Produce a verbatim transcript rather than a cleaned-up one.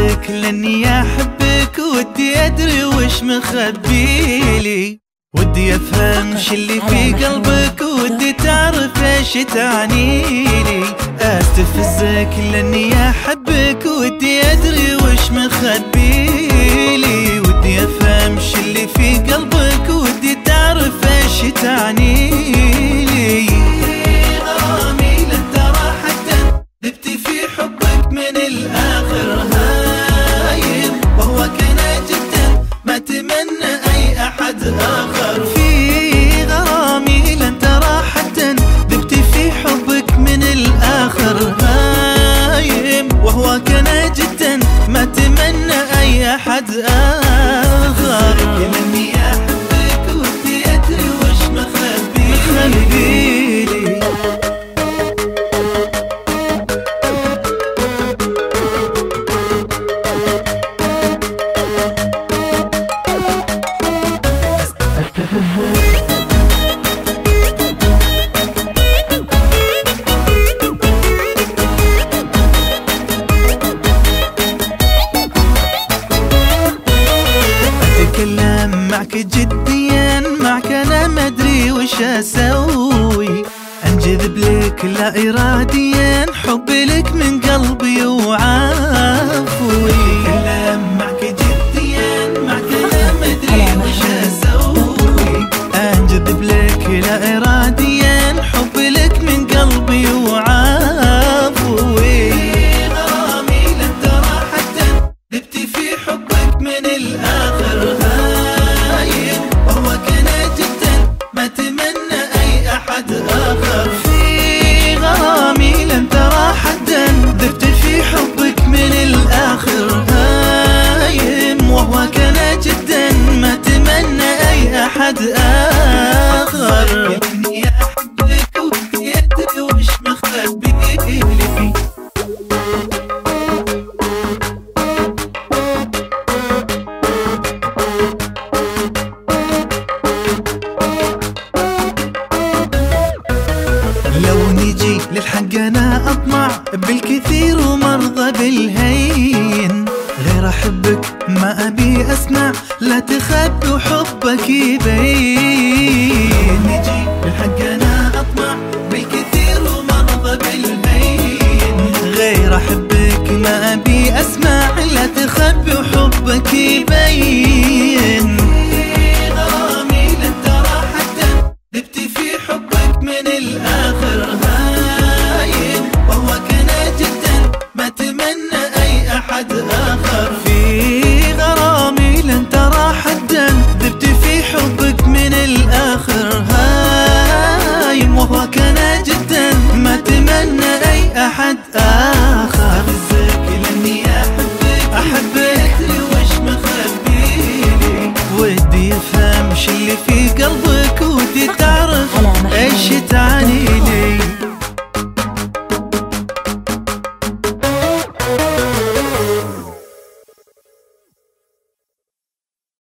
استفزك لاني احبك، ودي ادري وش مخبيلي، ودي افهم ش اللي في قلبك، ودي تعرف ايش تعنيلي. استفزك لاني احبك، ودي ادري وش مخبيلي، ودي افهم ش اللي في قلبك، ودي تعرف ايش تعنيلي. غرامي لن ترى حتى ذبت في حبك من الاخر هايم، وهو كان جدا ما تمنى اي احد اخر. في غرامي لن ترى حتى ذبت في حبك من الاخر هايم، وهو كان جدا ما تمنى اي احد اخر. لاني احبك ودي ادري وش مخبيلي. اتكلم معك جديا، معك انا ما ادري وش اسوي، انجذب لك لا اراديا، حبي لك من قلبي وعافوي. اتكلم معك جديا، معك انا ما ادري وش اسوي، انجذب لك لا اراديا، حبي لك من قلبي وعافوي. غرامي لن ترى حتى ذبت في حبك من الاخر هايم، وهو كان جدا ما تمنى اي احد اخر. في غرامي لن ترى حدا ذبت في حبك من الاخر هايم، وهو كان جدا ما تمنى اي احد اخر. اني احبك ودي ادري وش مخبيلي. لو نجي للحق انا اطمع بالكثير ومرضى بالهين، غير احبك ما ابي اسمع، لا تخبي وحبك يبين. نجي للحق انا اطمع بالكثير ومرضى بالهين، غير احبك ما ابي اسمع، لا تخبي وحبك يبين. غرامي لن ترى حتى ذبت في حبك من الاخر هايم، وهو كان جدا ما تمنى اي احد اخر. في غرامي لن ترى حدا ذبت في حبك من الاخر هايم، وهو كان جدا ما تمنى اي احد اخر. استفزك لاني احبك، احبك ادري وش مخبيلي، ودي افهم ش اللي في قلبك، ودي تعرف ايش تعني.